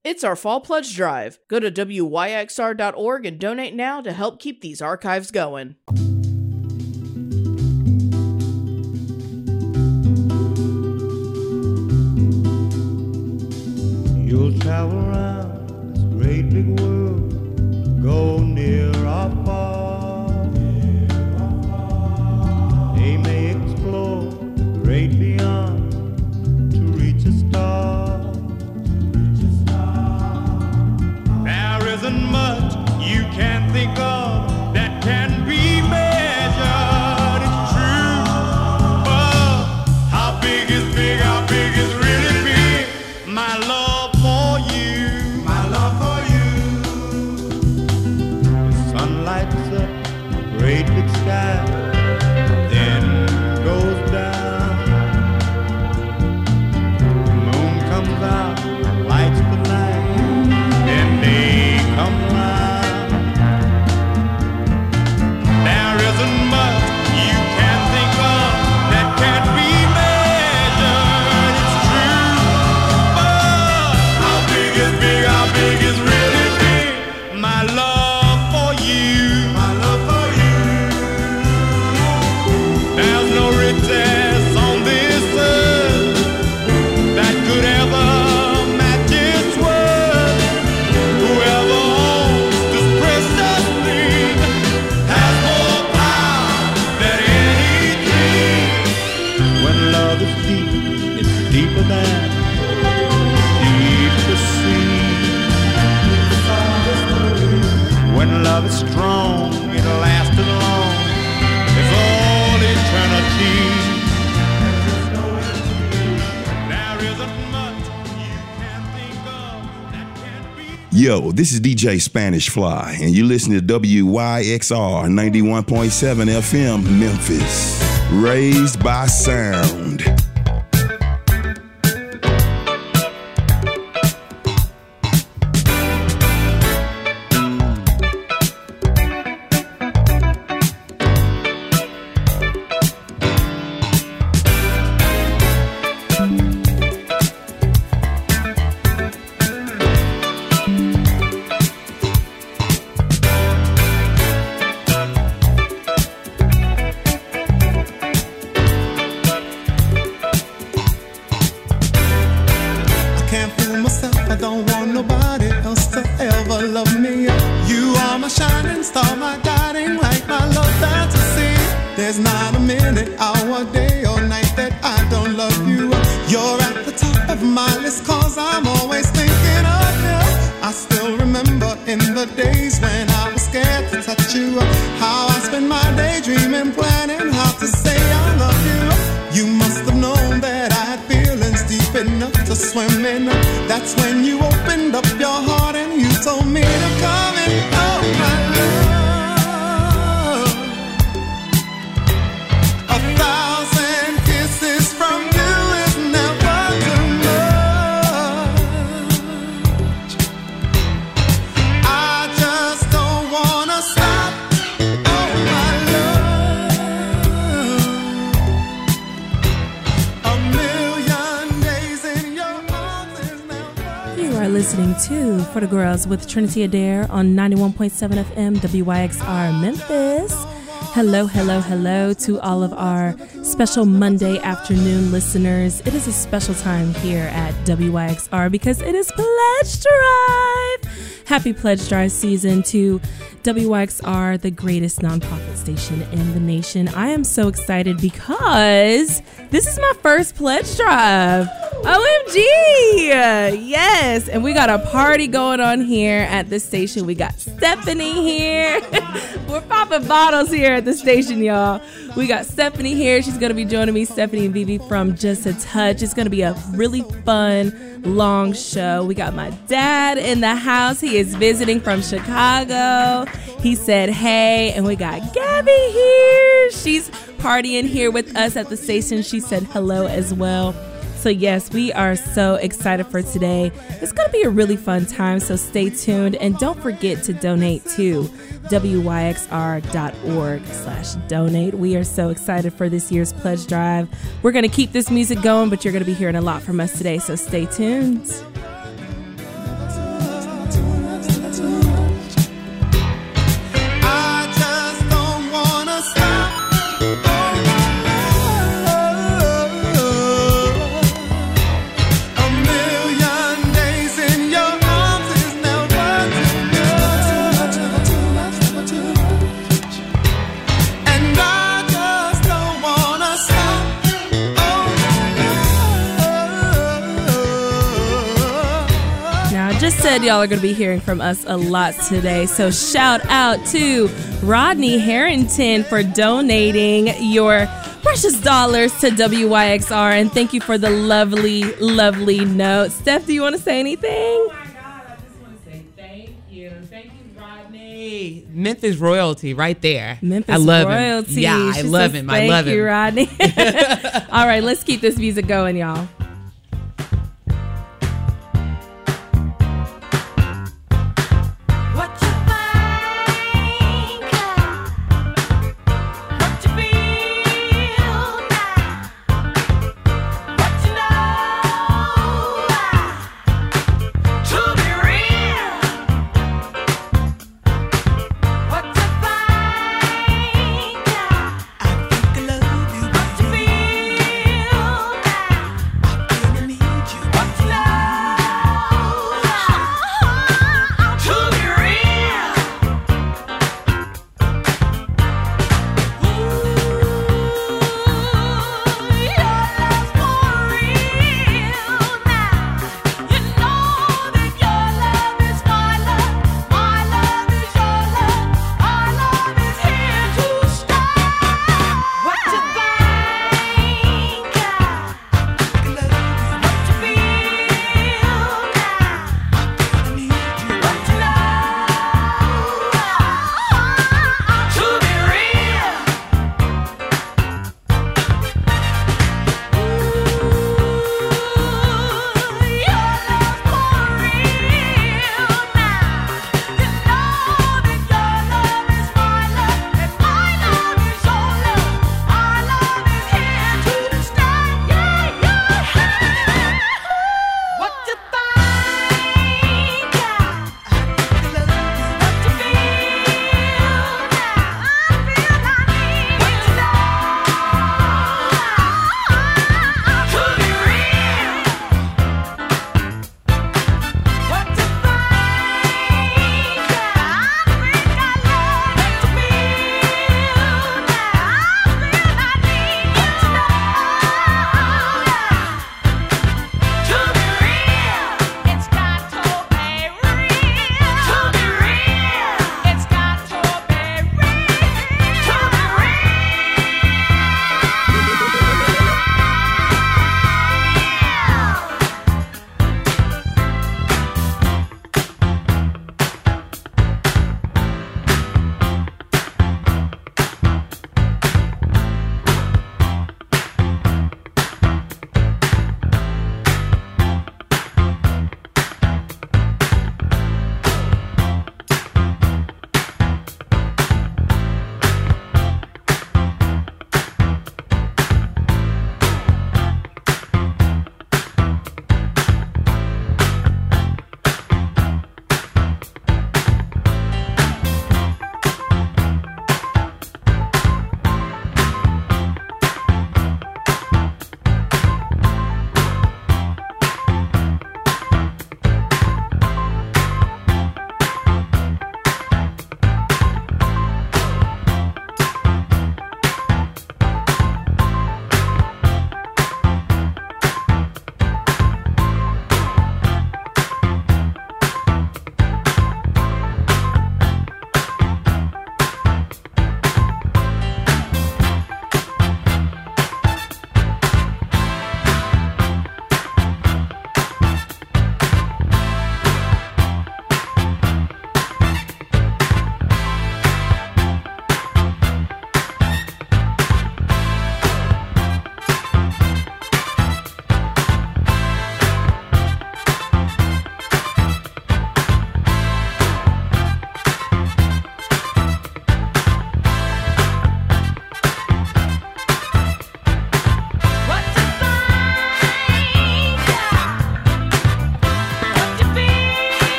It's our Fall Pledge Drive. Go to wyxr.org and donate now to help keep these archives going. You'll travel around this great big world, go near or far. They may explore the great beyond to reach a star. There isn't much you can think of that can be measured. It's true, but how big is big? How big is really big? My love for you, my love for you. The sun lights up a great big sky, then goes down. The moon comes out, lights the light, then they come round. There isn't much you can think of that can't be measured. It's true, but how big is big? How big is really big? My love for you, my love for you. There's no riches on this earth that could ever match its worth. Whoever owns this precious thing has more power than anything. When love is deep, it's deeper than deep to see. When love is strong, it'll last as long as all eternity. There isn't much you can think of that can't be. Yo, this is DJ Spanish Fly, and you listen to WYXR 91.7 FM Memphis. Raised by sound. I can't fool myself, I don't want nobody else to ever love me. You are my shining star, my guiding light, my love fantasy. There's not a minute, hour, day or night that I don't love you. You're at the top of my list, cause I'm always thinking of you. I still remember in the days when I was scared to touch you, how I spent my day dreaming, planning how to say I love you. You must have known that I had feelings deep enough to swim in. That's when you opened up your heart and you told me to come in. Oh, my love. 1,000 kisses from you is never too much. I just don't wanna stop. Oh, my love. A million days in your arms is never. You are listening to For the Girls with Trinity Adair on 91.7 FM WYXR Memphis. Hello, hello, hello to all of our special Monday afternoon listeners. It is a special time here at WYXR because it is Pledge Drive. Happy Pledge Drive season to WYXR, the greatest nonprofit station in the nation. I am so excited because this is my first Pledge Drive. OMG! Yes, and we got a party going on here at the station. We got Stephanie here. We're popping bottles here at the station, y'all. We got Stephanie here. She's going to be joining me, Stephanie and Vivi from Just a Touch. It's going to be a really fun, long show. We got my dad in the house. He is visiting from Chicago. He said, hey, and we got Gabby here. She's partying here with us at the station. She said hello as well. So yes, we are so excited for today. It's going to be a really fun time, so stay tuned. And don't forget to donate to wyxr.org/donate. We are so excited for this year's pledge drive. We're going to keep this music going, but you're going to be hearing a lot from us today, so stay tuned. just said y'all are going to be hearing from us a lot today. So shout out to Rodney Harrington for donating your precious dollars to WYXR. And thank you for the lovely, lovely note. Steph, do you want to say anything? Oh my God, I just want to say thank you. Thank you, Rodney. Memphis royalty right there. Memphis I love royalty. him. Yeah, I love him. I love him. Thank you, Rodney. All right, let's keep this music going, y'all. I think I love you.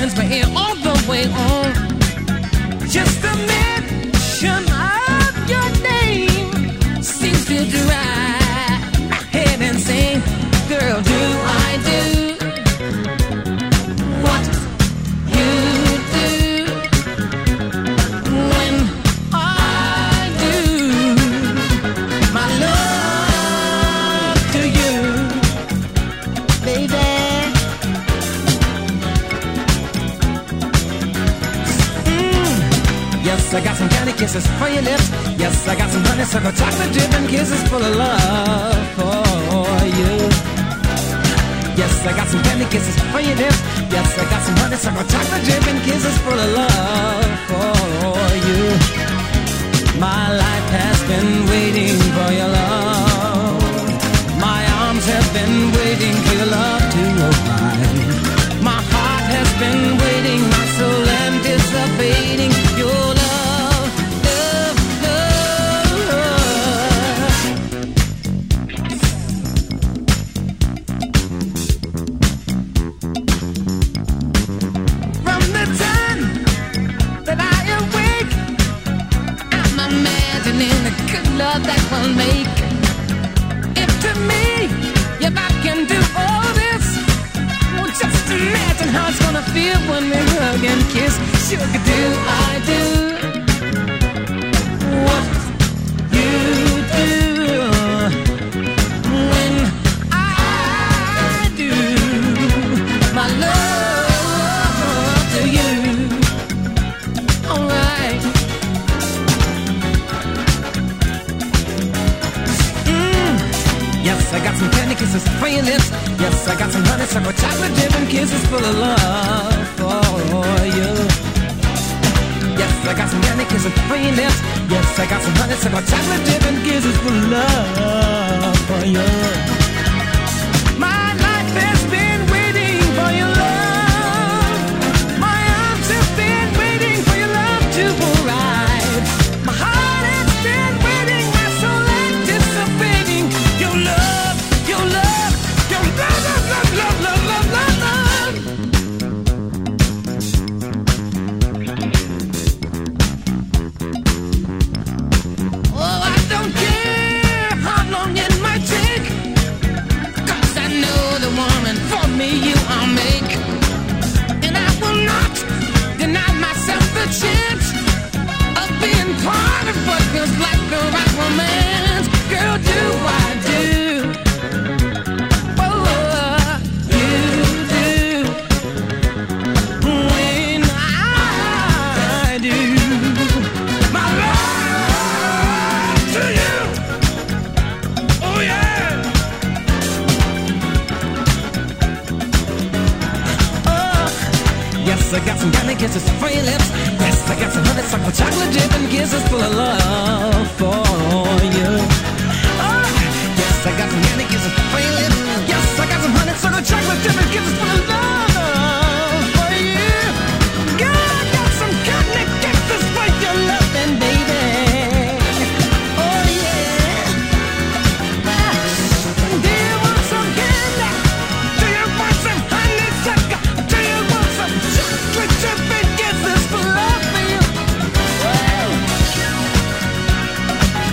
turns my head all the way on. Just a mention of your name seems to drive my head insane. Girl, do I do what you do when I do my love to you, baby? Yes, I got some candy kisses for your lips. Yes, I got some honeysuckle chocolate dripping kisses full of love for you. Yes, I got some candy kisses for your lips. Yes, I got some honeysuckle chocolate dripping kisses full of love for you. My life has been waiting for your love. My arms have been waiting for your love to arrive. My heart has been waiting, my soul anticipating your love. Love that will make if to me, if I can do all this, well, just imagine how it's gonna feel when we hug and kiss. Sugar, do I do what you do when I do my love to you? All right. Yes, I got some candy kisses for your lips. Yes, I got some honeysuckle chocolate dripping kisses full of love for you. Yes, I got some candy kisses for your lips. Yes, I got some honeysuckle chocolate dripping kisses full of love for you. My life has been waiting for your love. My arms have been waiting for your love to arrive. My heart has been waiting, my soul anticipating your love, your love, your love, love, love, love, love, love, love. Oh, I don't care how long it might take, 'cause I know the woman for me you I'll make. And I will not deny myself the chance of being part of what feels like the right romance. Girl, do I do what you do when I do my love to you? Oh yeah. Oh, yes, I got some candy kisses for your lips. Yes, I got some honeysuckle chocolate dripping kisses full of love for you. Yes, I got some candy kisses for your lips. Yes, I got some honeysuckle chocolate dripping kisses full of love for you. Girl, I got some candy kisses for your loving, baby. Oh yeah. Do you want some candy? Do you want some honeysuckle? Do you want some chocolate dripping kisses full of love for you? Woo!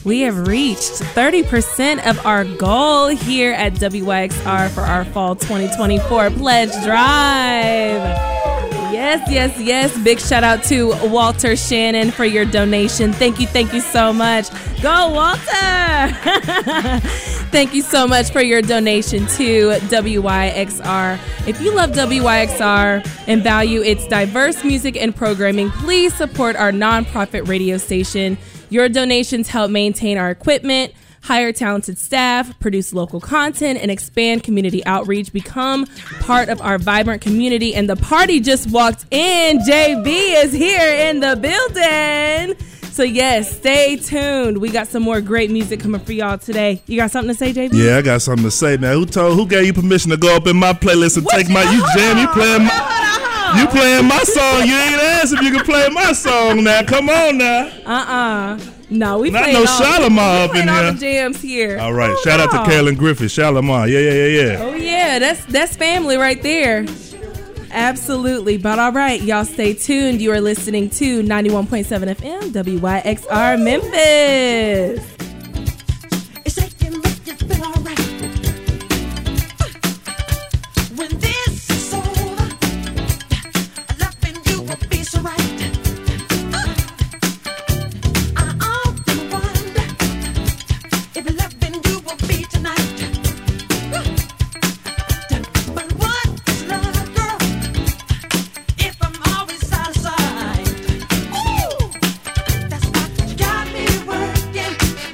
We have reached 30% of our goal here at WYXR for our fall 2024 pledge drive. Yes. Big shout out to Walter Shannon for your donation. Thank you so much. Go, Walter! Thank you so much for your donation to WYXR. If you love WYXR and value its diverse music and programming, please support our nonprofit radio station. Your donations help maintain our equipment, hire talented staff, produce local content, and expand community outreach. Become part of our vibrant community. And the party just walked in. JB is here in the building. So yes, stay tuned. We got some more great music coming for y'all today. You got something to say, JB? Yeah, I got something to say, man. Who gave you permission to go up in my playlist and take my, you jam, you playing my song. You ain't asked if you can play my song now. Come on now. No, we not playing no Shalimar up in all here. The jams here. All right, shout out to Carolyn Griffith, Shalimar. Yeah. Oh yeah, that's family right there. Absolutely. But all right, y'all stay tuned. You are listening to 91.7 FM WYXR Memphis. Got me working.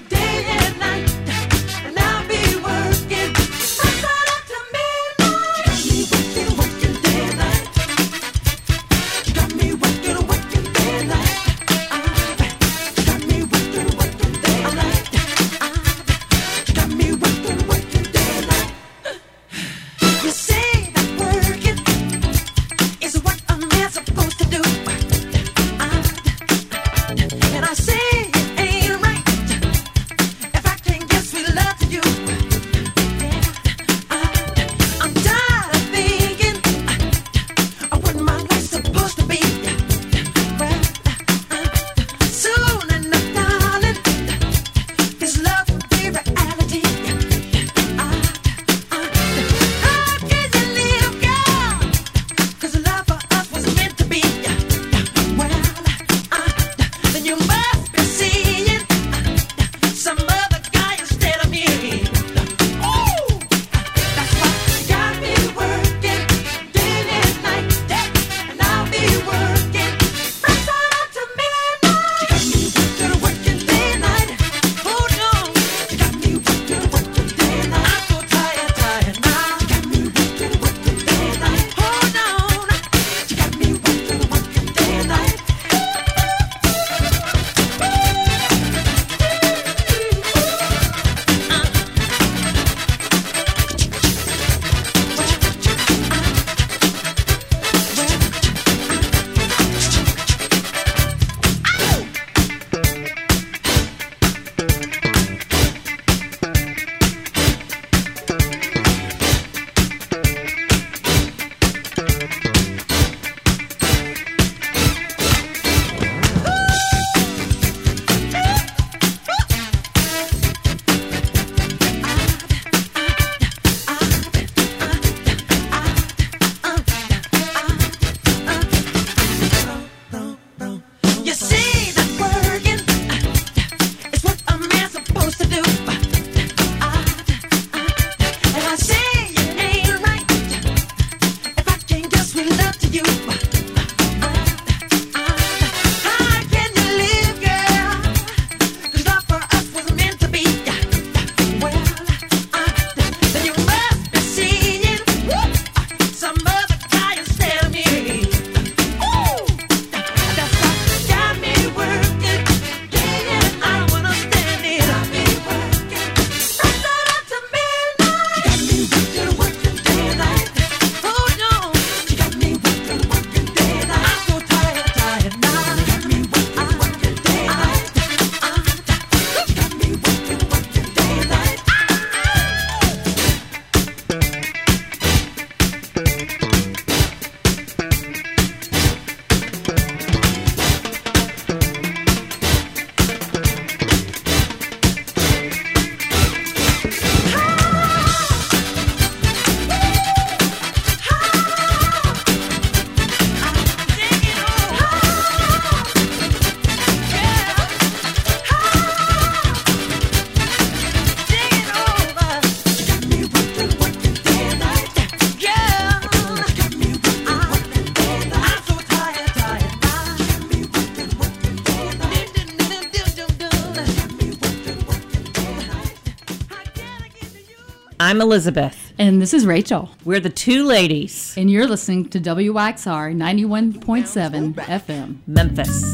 I'm Elizabeth. And this is Rachel. We're the two ladies. And you're listening to WYXR 91.7 FM. Memphis.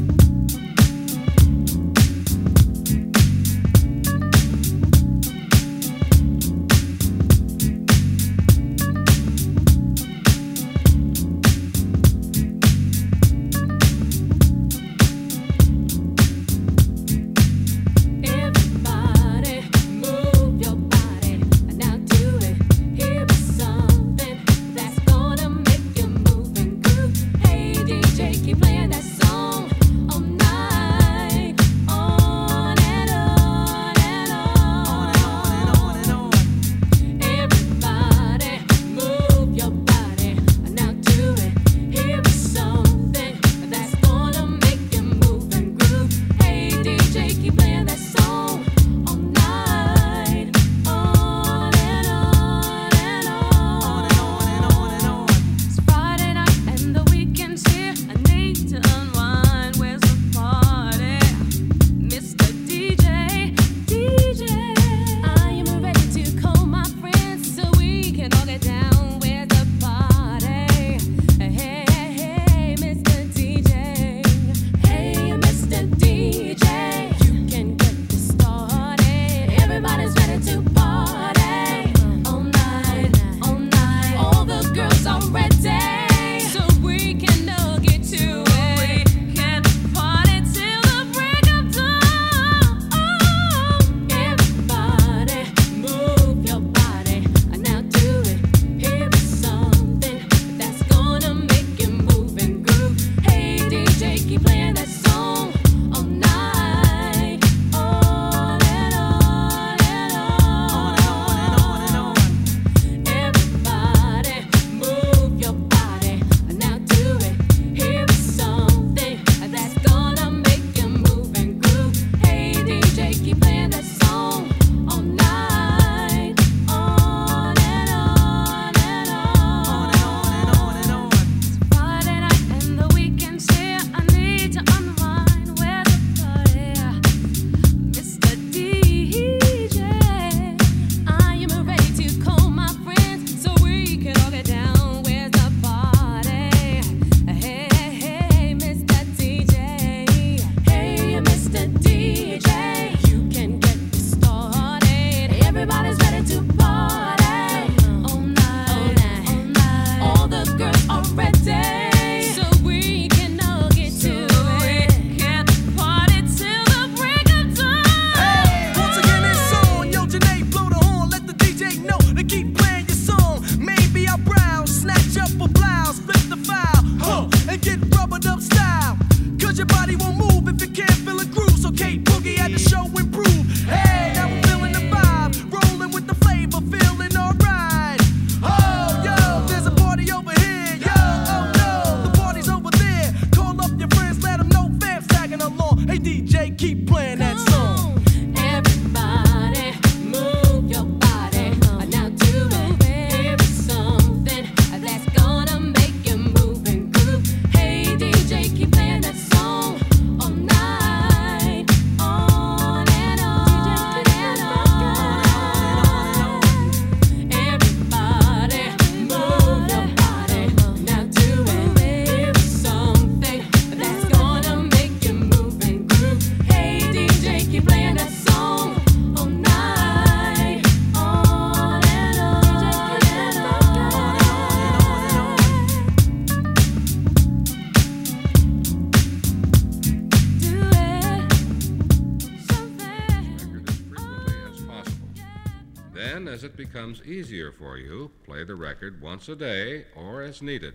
Then, as it becomes easier for you, play the record once a day or as needed.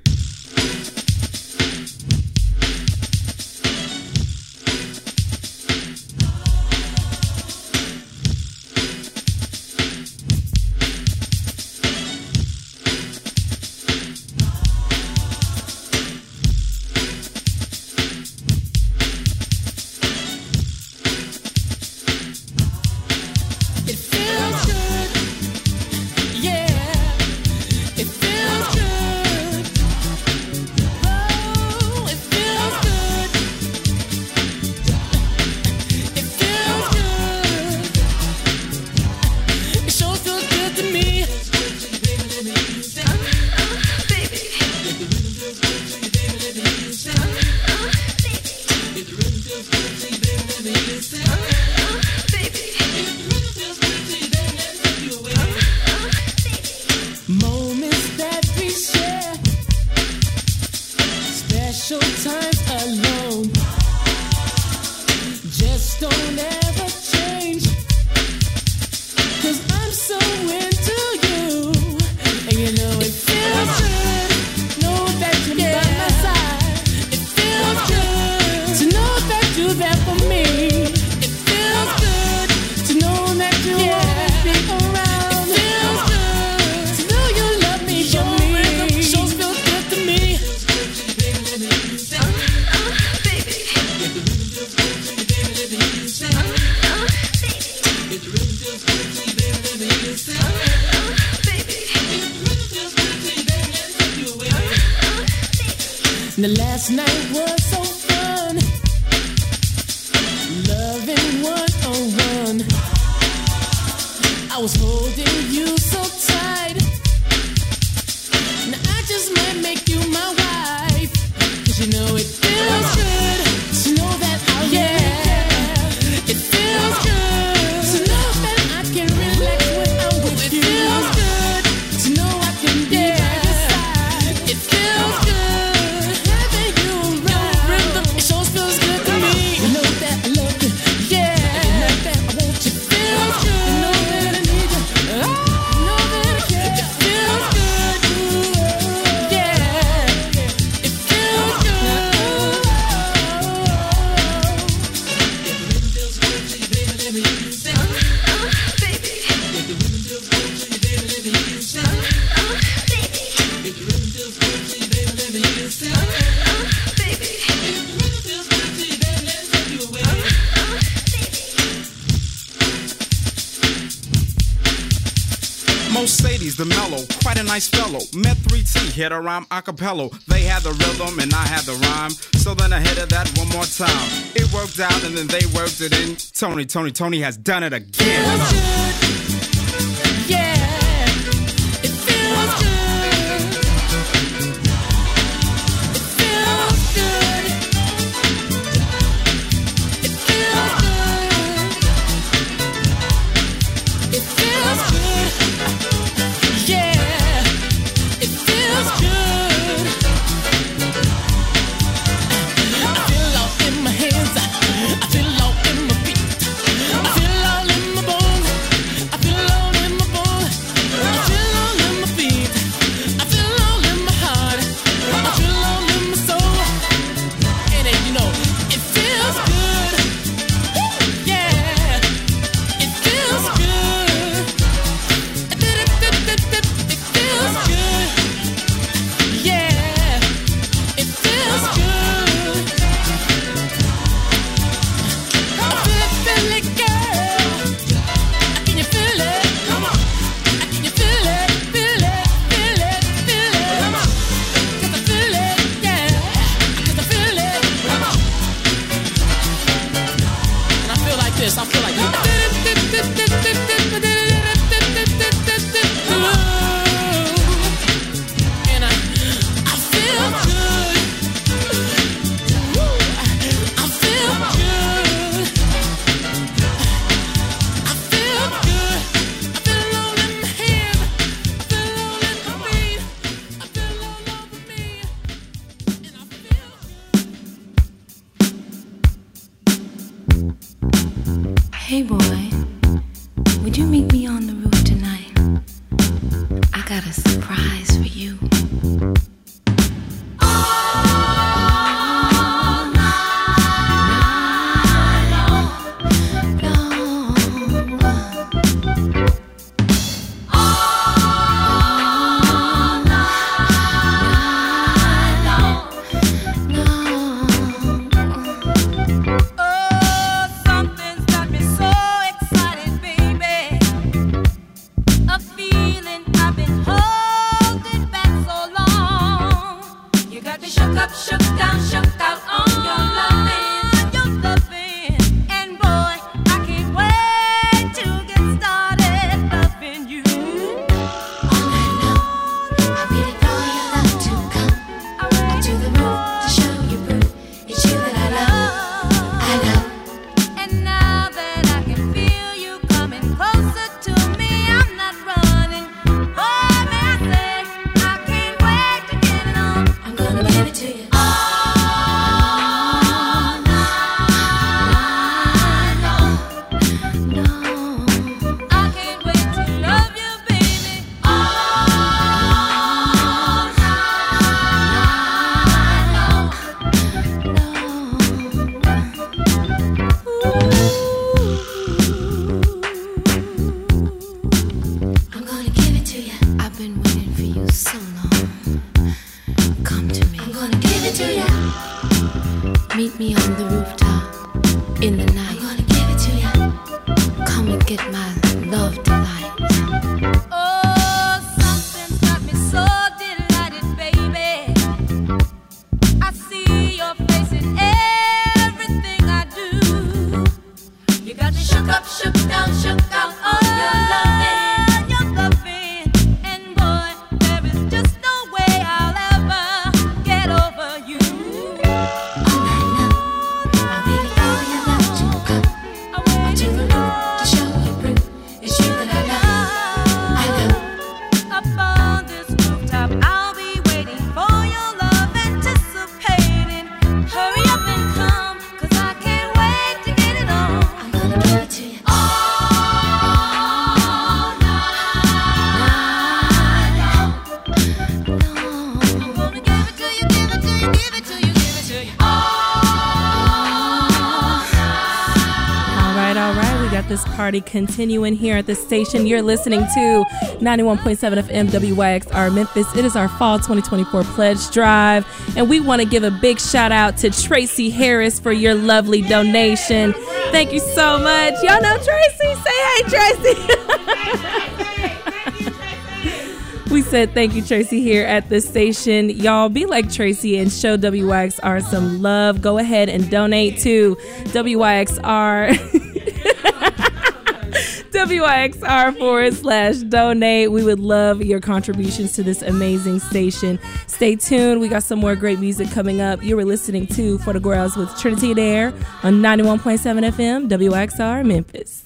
It feels good. The last night was so fun, loving 101. I was holding you so tight. Now I just might make you my wife, 'cause you know it feels good to know that I it feels good to know that I can relax when I'm with you. It feels good to know I can be by your side. It feels good having you around. Rhythm, it sure feels good to me. You know that I love you, you know that I want you. Feels good, you know that I need you. You know that I care. It feels good, it feels good. Mercedes, the mellow, quite a nice fellow. Met 3T, hit a rhyme a cappella. They had the rhythm and I had the rhyme. So then I hit it that one more time. It worked out and then they worked it in. Tony has done it again. It feels good. It feels good. It feels good. It feels good. It feels good. I feel all in my hands. I feel all in my feet. I feel all in my bones. I feel all in my bones. I feel all in my feet. I feel all in my heart. I feel all in my soul. And then, you know, it feels good. Yeah, it feels good. It feels good. Yeah, it feels good. I feel it, girl. Can you feel it? Come on. Can you feel it? Feel it, feel it, feel it. Come on. 'Cause I feel it, yeah. 'Cause I feel it. Come on. And I feel like this. I feel like this. And I feel good. I feel good. I feel good. I feel all in my head. I feel all in my feet. I feel all over me. And I feel Hey boy, would you meet me on the roof tonight? I got a surprise for you. Something's got me so excited, baby. A feeling I've been holding back so long. You got me shook up, shook down, shook out on your loving, and boy, I can't wait to get started loving you. All night long, I waited for your love to come to the roof to show you proof. It's you that I love, I love. And now that I can feel you coming closer to me, I'm not running. Oh, may I say, I can't wait to get it on. I'm gonna give it to you. All night long. I can't wait to love you, baby. All I'm gonna give it to you. I've been waiting for you so long. Come to me. I'm gonna give it to you. Meet me on the rooftop in the night. I'm gonna give it to you. Come and get my love delight. Oh, something's got me so delighted, baby. I Christmas party continuing here at the station. You're listening to 91.7 FM WYXR Memphis. It is our Fall 2024 Pledge Drive, and we want to give a big shout out to Tracy Harris for your lovely donation. Thank you so much. Y'all know Tracy. Say hey, Tracy. We said thank you, Tracy, here at the station. Y'all be like Tracy and show WYXR some love. Go ahead and donate to WYXR. WYXR/donate. We would love your contributions to this amazing station. Stay tuned. We got some more great music coming up. You were listening to For the Girls with Trinity Adair on 91.7 FM WYXR Memphis.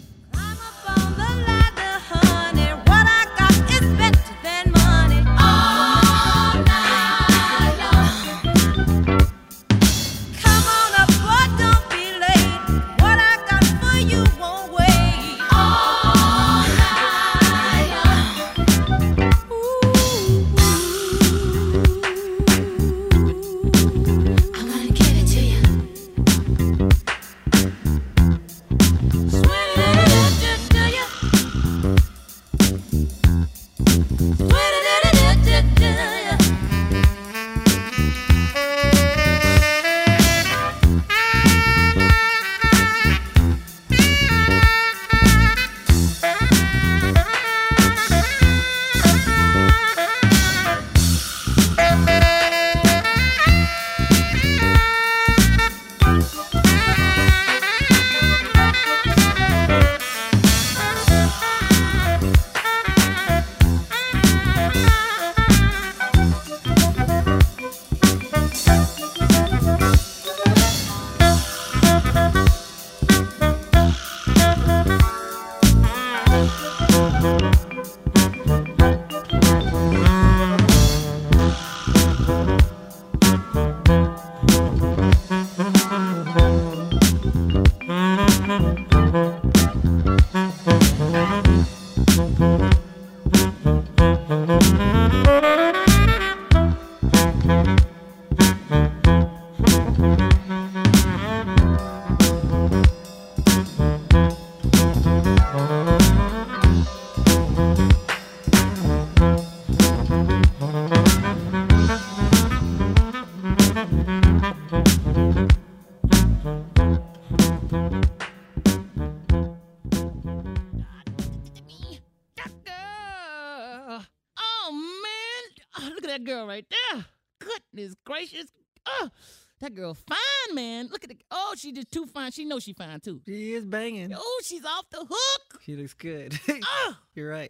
Girl right there. Goodness gracious. Oh, that girl fine, man. Look at the. Oh, she just too fine. She knows she fine too. She is banging. Oh, she's off the hook. She looks good. You're right.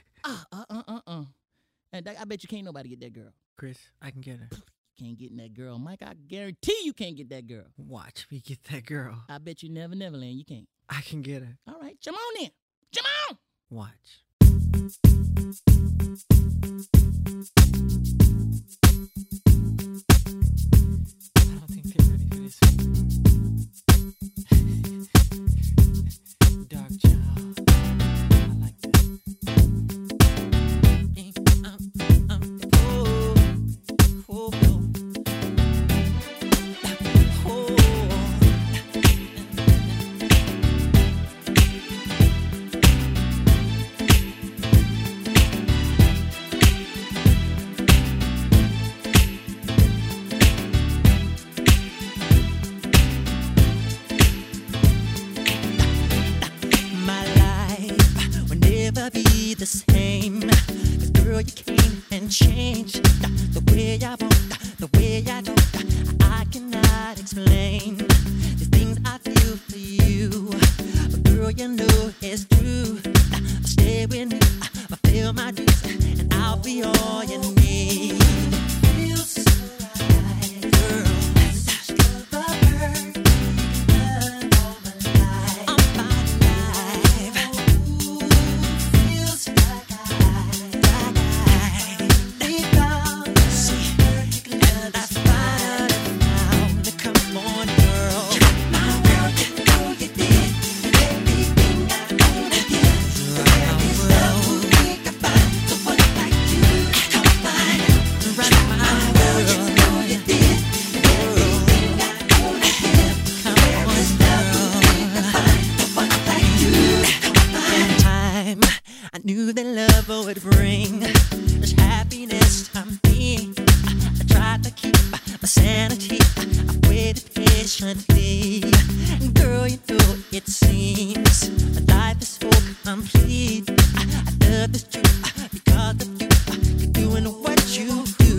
And I bet you can't nobody get that girl. Chris, I can get her. You can't get that girl, Mike. I guarantee you can't get that girl. Watch me get that girl. I bet you Neverland. You can't. I can get her. All right, come on then. Come on. Watch. I don't think they're ready for this. Dark child. I like that. The same, 'cause girl, you came and changed the way I walk, the way I talk. I cannot explain the things I feel for you, but girl, you know it's true. Stay with me, I feel my dues, and I'll be all you need. Feels so right, girl. That's the bird. All my life. All my life. Ooh, feels like I lay down. See, and that's fine. Now, come on, girl. My girl, you know you did everything I wanna get. There is no need to find someone like you. Come find right. knew that love would bring this happiness to me. I tried to keep my sanity. I waited patiently. Girl, you know it seems my life is so complete. I love this truth because of you. You're doing what you do.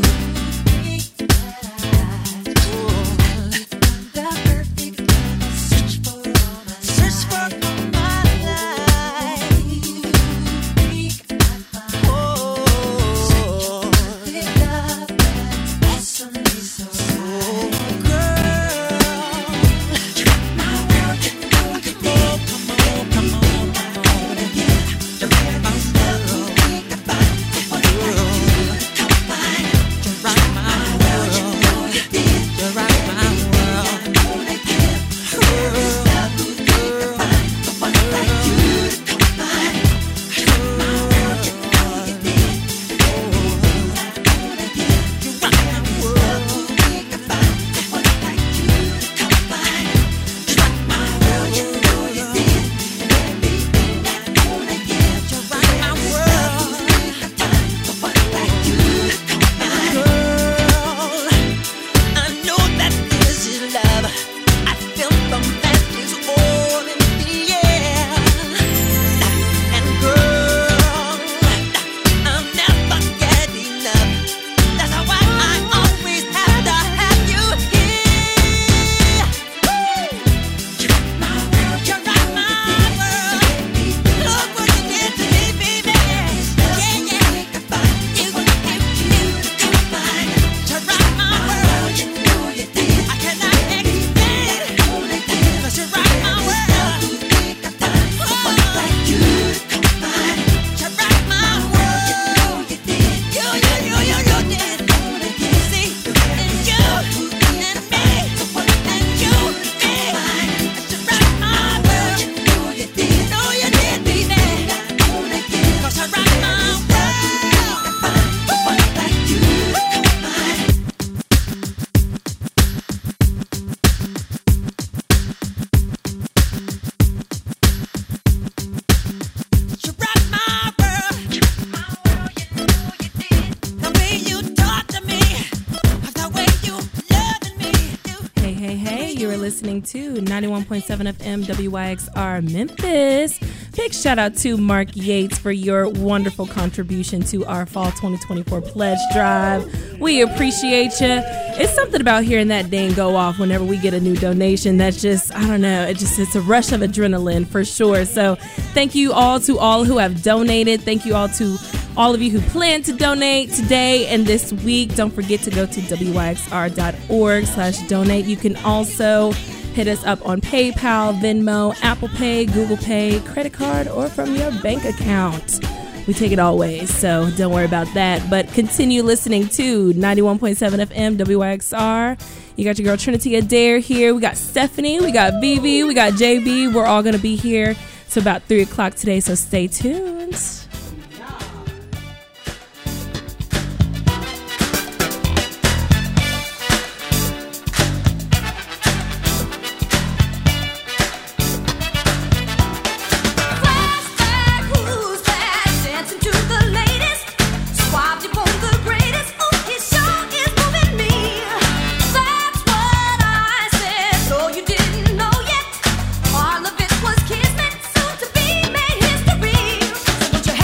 listening to 91.7 FM WYXR Memphis. Big shout out to Mark Yates for your wonderful contribution to our Fall 2024 Pledge Drive. We appreciate you. It's something about hearing that ding go off whenever we get a new donation. That's just, I don't know, it's a rush of adrenaline for sure. So thank you all to all who have donated. Thank you all to all of you who plan to donate today and this week. Don't forget to go to wyxr.org/donate. You can also hit us up on PayPal, Venmo, Apple Pay, Google Pay, credit card, or from your bank account. We take it all ways, so don't worry about that. But continue listening to 91.7 FM WYXR. You got your girl Trinity Adair here. We got Stephanie, we got Vivi, we got JB. We're all going to be here till about 3 o'clock today, so stay tuned. Put your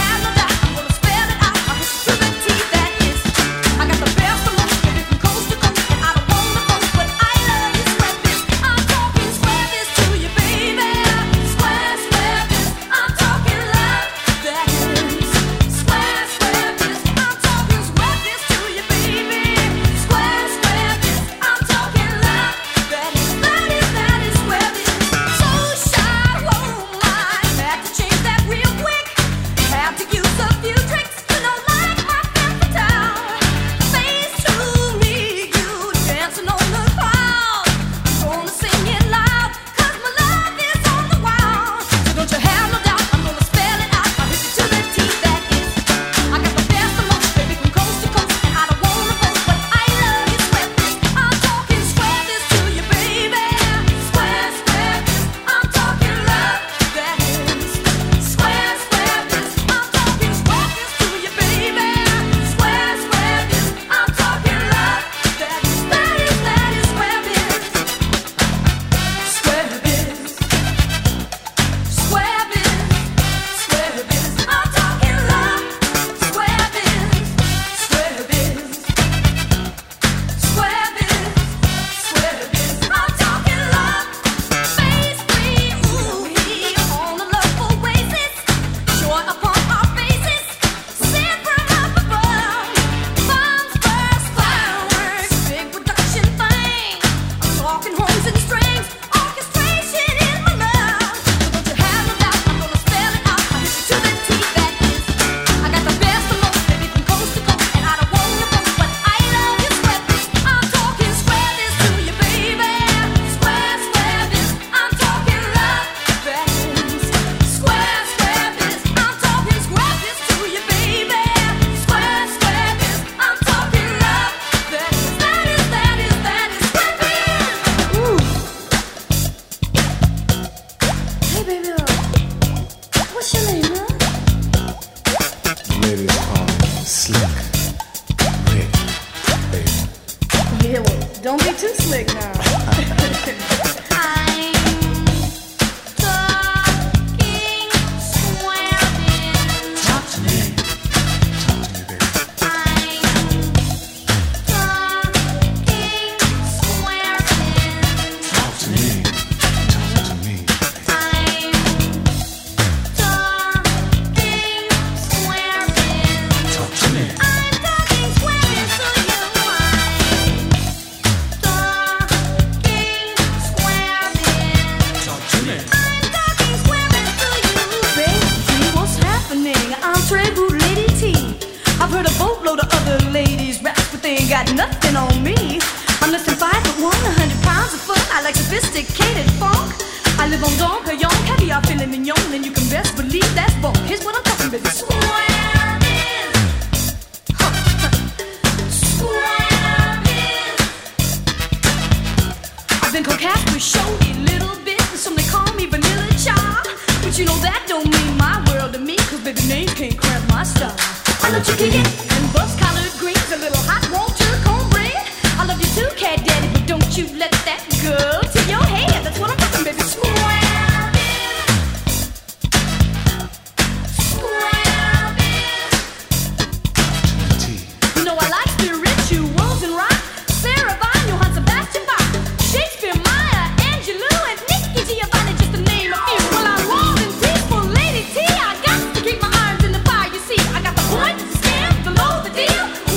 What's your name, huh? Ladies call me Slick Rick, baby. Yeah, well, don't be too slick now. Got nothing on me. I'm less than 5'1", 100 pounds of fun. I like sophisticated funk. I live on Don Perignon, caviar, filet mignon, and you can best believe that's bunk. Here's what I'm talking about: swabbing, swabbing. I've been coquette with showy little bit, and some they call me Vanilla Child. But you know that don't mean my world to me, 'cause baby names can't cramp my style. I love you kick it and bust collard greens, a little hot water cornbread. I love you too, cat daddy, but don't you let that go to your head. That's what I'm talking, baby. Swabbing, swabbing. You know I like spirituals and rock. Sarah Vaughan, Johann Sebastian Bach, Shakespeare, Maya Angelou, and Nikki Giovanni, just to name a few. Well, I'm warm and peaceful, Lady T. I got to keep my irons in the fire. You see, I got the point, the scam, the low, the deal.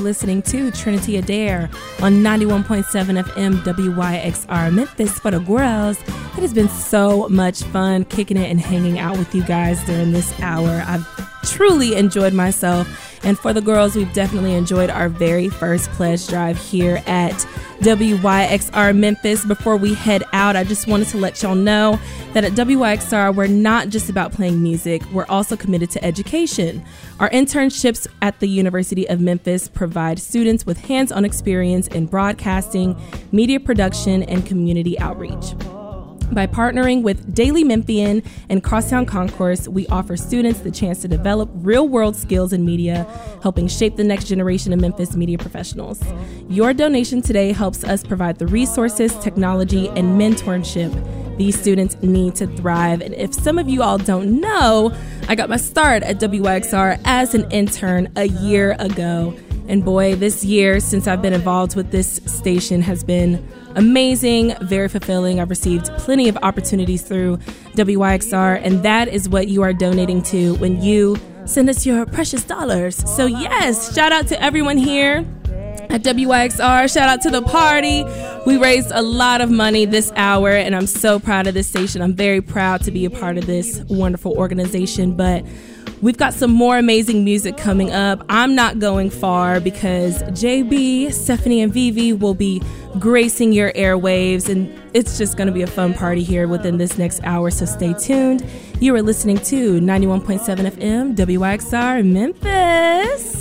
listening to Trinity Adair on 91.7 FM WYXR Memphis for the girls. It has been so much fun kicking it and hanging out with you guys during this hour. I've truly enjoyed myself. And for the girls, we've definitely enjoyed our very first pledge drive here at WYXR Memphis. Before we head out, I just wanted to let y'all know that at WYXR, we're not just about playing music. We're also committed to education. Our internships at the University of Memphis provide students with hands-on experience in broadcasting, media production, and community outreach. By partnering with Daily Memphian and Crosstown Concourse, we offer students the chance to develop real-world skills in media, helping shape the next generation of Memphis media professionals. Your donation today helps us provide the resources, technology, and mentorship these students need to thrive. And if some of you all don't know, I got my start at WYXR as an intern a year ago. And boy, this year since I've been involved with this station has been amazing, very fulfilling. I've received plenty of opportunities through WYXR, and that is what you are donating to when you send us your precious dollars. So yes, shout out to everyone here at WYXR. Shout out to the party. We raised a lot of money this hour, and I'm so proud of this station. I'm very proud to be a part of this wonderful organization, but we've got some more amazing music coming up. I'm not going far because JB, Stephanie, and Vivi will be gracing your airwaves, and it's just going to be a fun party here within this next hour, so stay tuned. You are listening to 91.7 FM WYXR Memphis.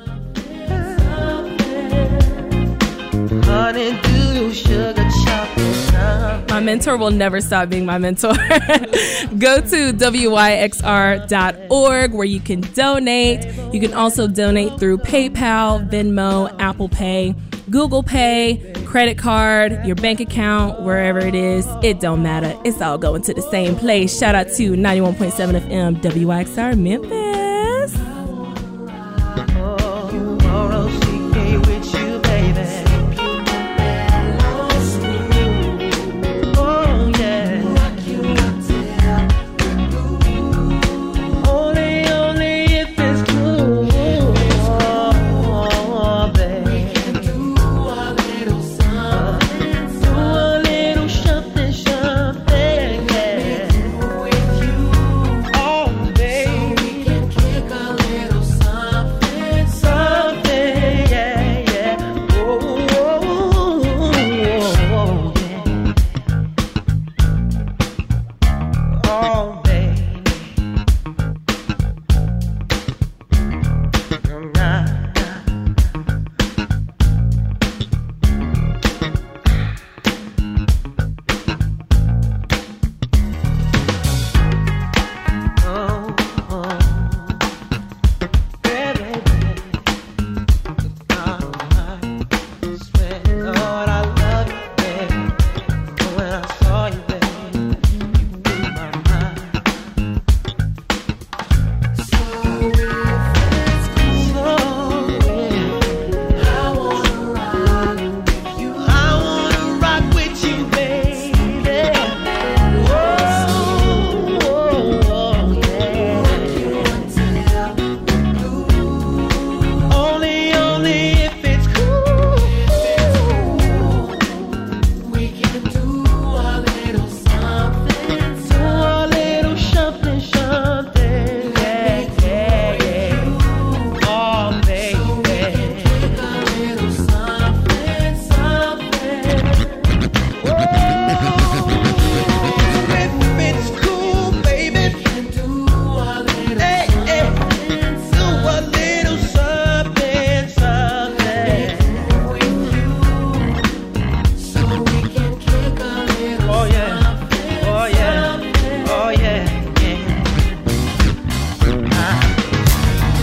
Honey, do you sugar chocolate now? My mentor will never stop being my mentor. Go to WYXR.org where you can donate. You can also donate through PayPal, Venmo, Apple Pay, Google Pay, credit card, your bank account, wherever it is. It don't matter. It's all going to the same place. Shout out to 91.7 FM WYXR Memphis.